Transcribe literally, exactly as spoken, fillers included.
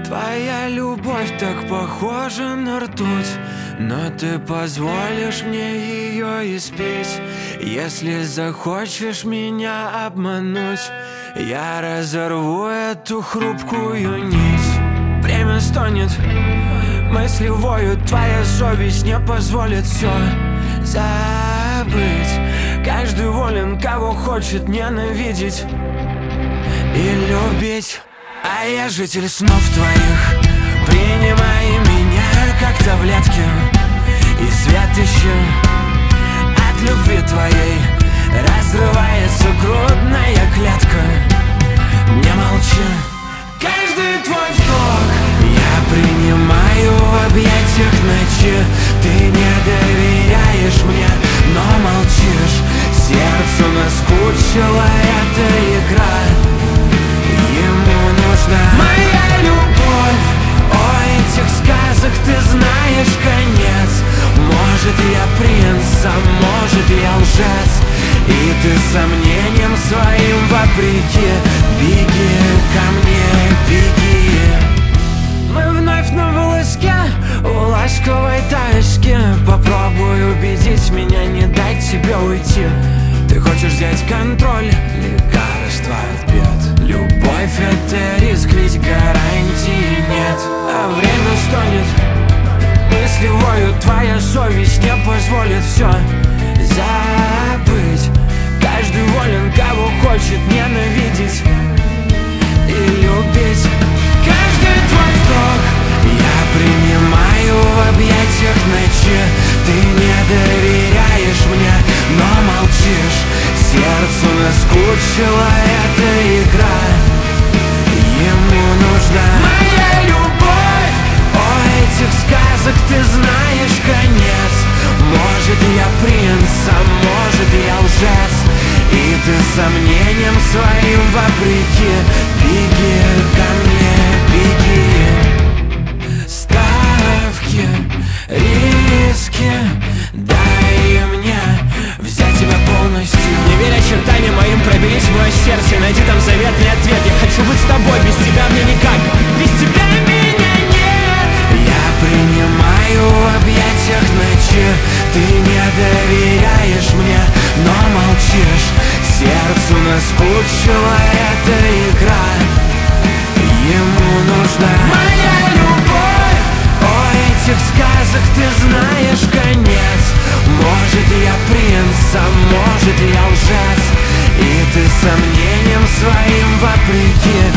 Твоя любовь так похожа на ртуть, но ты позволишь мне ее испить. Если захочешь меня обмануть, я разорву эту хрупкую нить. Время стонет, мысли воют, твоя совесть не позволит все забыть. Каждый волен, кого хочет ненавидеть и любить. А я житель снов твоих, принимай меня как таблетки, и свет ищу от любви твоей. Разрывается грудная клетка, не молчи. Каждый твой вздох я принимаю в объятиях ночи. Ты не доверяешь мне, но молчишь. Сердцу наскучила эта игра, ему нужна моя любовь. О этих сказок ты знаешь конец. Может я принц, а может я лжец, и ты сомнением своим вопреки. Беги ко мне, беги. Мы вновь на волоске у ласковой тайски. Попробуй убедить меня, не дать тебе уйти. Ты хочешь взять контроль, лекарство от бед. Любовь — это риск, ведь гарантии нет. А время стонет, мысли воют, твоя совесть не позволит все забыть. Каждый волен, кого хочет ненавидеть и любить. Каждый твой вздох я принимаю в объятиях ночи. Ты не доверяешь мне, но молчишь. Сердцу наскучила эта игра, ему нужна моя любовь. О этих сказок ты знаешь конец. Может я принц, а может я лжец, и ты сомнением своим вопреки. Беги ко мне, беги. Ставки, риски, дай мне взять тебя полностью. Не верь очертаниям моим, проберись в мое сердце, найди там заветный ответ. Я хочу быть с тобой, без тебя мне никак, без тебя меня нет. Я принимаю в объятиях ночи. Ты не доверяешь мне, но молчишь. Сердцу наскучила эта игра, ему нужна моя любовь. О этих сказок ты знаешь конец. Может я принц, а может я лжец, и ты сомнением своим вопреки.